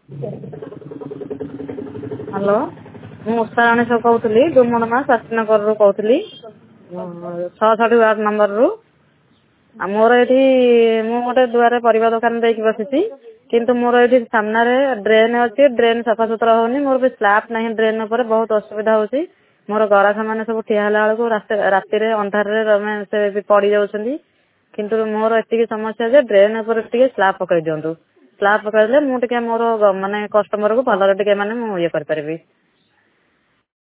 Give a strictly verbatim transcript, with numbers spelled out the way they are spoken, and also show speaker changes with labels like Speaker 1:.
Speaker 1: Hello, ମୁଁ ଉଷାରାଣୀ ସାହୁ କହୁଥିଲି ଡୁମୁଡୁମା ଶାସ୍ତ୍ରୀନଗରରୁ କହୁଥିଲି ଛଅଷଠି ୱାର୍ଡ ନମ୍ବରରୁ। ଆଉ ମୋର ଏଠି ମୁଁ ଗୋଟେ ଦୁଆରେ ପରିବା ଦୋକାନ ଦେଇକି ବସିଛି, କିନ୍ତୁ ମୋର ଏଠି ସାମ୍ନାରେ ଡ୍ରେନ୍ ଅଛି, ଡ୍ରେନ୍ ସଫାସୁତୁରା ହଉନି, ମୋର ବି ସ୍ଲାବ୍ ନାହିଁ ଡ୍ରେନ୍ ଉପରେ, ବହୁତ ଅସୁବିଧା ହଉଛି। ମୋର ଗରାଖ ମାନେ ସବୁ ଠିଆ ହେଲା ବେଳକୁ ରାତିରେ ଅନ୍ଧାରରେ ସେ ବି ପଡି ଯାଉଛନ୍ତି। କିନ୍ତୁ ମୋର ଏତିକି ସମସ୍ୟା ଯେ ଡ୍ରେନ୍ ଉପରେ ଟିକେ ସ୍ଲାବ୍ ପକେଇ ଦିଅନ୍ତୁ। ସ୍ଲାବ୍ ପକେଇଦେଲେ ମୁଁ ଟିକେ ମୋର ମାନେ କଷ୍ଟମରକୁ ଭଲରେ ଟିକେ ମାନେ ମୁଁ ଇଏ କରିପାରିବି।